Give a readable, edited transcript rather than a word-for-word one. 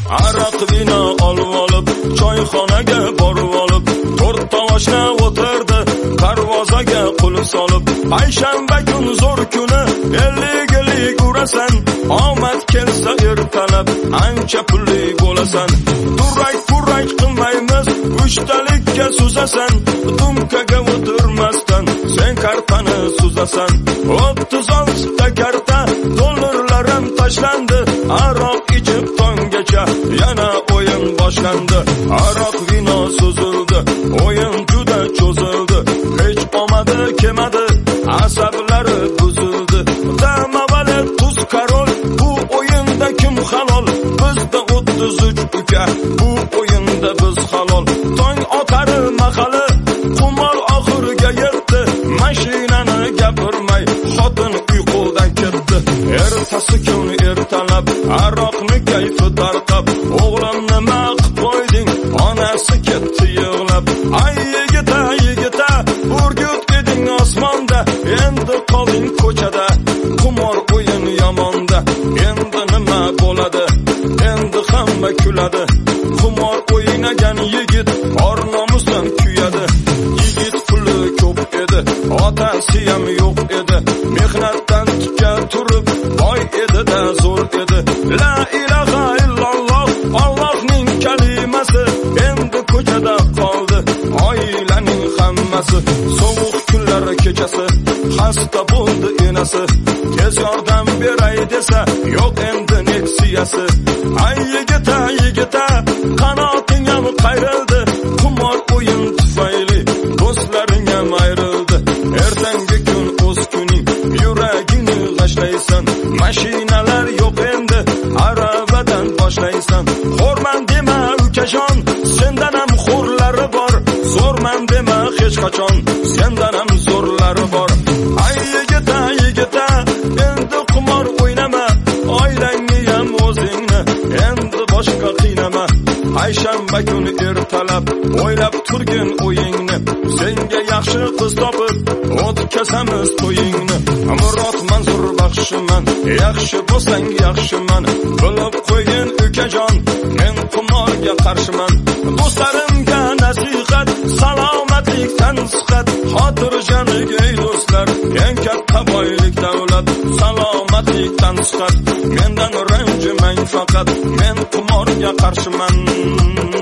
Aroq vino olib olib, choyxonaga borib olib, to'rt tovoshna o'tirdi, darvozaga qulf solib. Payshanba kun zo'r kuni, ellik urasan, omad kelsa ertalab, ancha pulli bo'lasan. Durrak qilmaymiz, uchtalikka suzasan, dumkaga o'tirmasdan, sen kartani suzasan. 36 ta karta, dollarlarim tashlandi, aroq ichib tonggacha, yana o'yin boshlandi. Aroq vino suzildi, o'yin juda cho'zildi, hech omadi kelmadi, asablari buzildi. Tamavale tuz karol, bu o'yinda kim halol? Bizda 33 uka, bu o'yinda biz halol. Tong otari mahali, qumor oxiriga yetdi, mashinani gapirmay, xotin uyqudan ketdi. Ertasi kun ertalab, aroqni kayfi tarqab, o'g'lim nima qilib qo'yding? Onasi ketdi yig'lab. Ay yigita, urgut eding osmonda, endi qolding ko'chada, qumor o'yin yomonda. Endi nima bo'ladi? Endi hamma kuladi. Qumor o'ynagan yigit or-nomusdan kuyadi. Yigit puli ko'p edi, otasi ham yo'q edi. Mehnatdan tikka turib, boy edi-da zo'r edi. La ilaha illalloh, Allohning kalimasi endi ko'chada qoldi. Oilaning hammasi sovuq kunlar kechasi, xasta bo'ldi enasi. Tez yordam beray desa, yo'q endi netsiyasi. Ay yigita, qanoting ham qayrildi, qumor o'yin tufayli do'stlaring ham ayrildi. Ertangi kun o'z kuning, yuragingni g'ashlaysan, mashinalar yo'q endi, aravadan boshlaysan. Xo'rman dema ukajon, sendan ham xo'rlari bor. Zo'rman dema hech qachon, sendan ham zo'rlari bor. Ay yigita, endi qumor o'ynama, oilangni ham o'zingni endi boshqa qiynama. Payshanba kuni ertalab, o'ylab turgin o'yingni, senga yaxshi qiz topib, o'tkazamiz to'yingni. Murod Mansur baxshiman, yaxshi bo'lsang yaxshiman, bilib qo'ygin ukajon, men qumorga qarshiman. Do'stlarimga nasihat, salomatlikdan sihat, xotirjamlik ey do'stlar, eng katta boylik davlat, salomatlikdan sihat. Mendan ranjimang faqat, men qumorga qarshiman.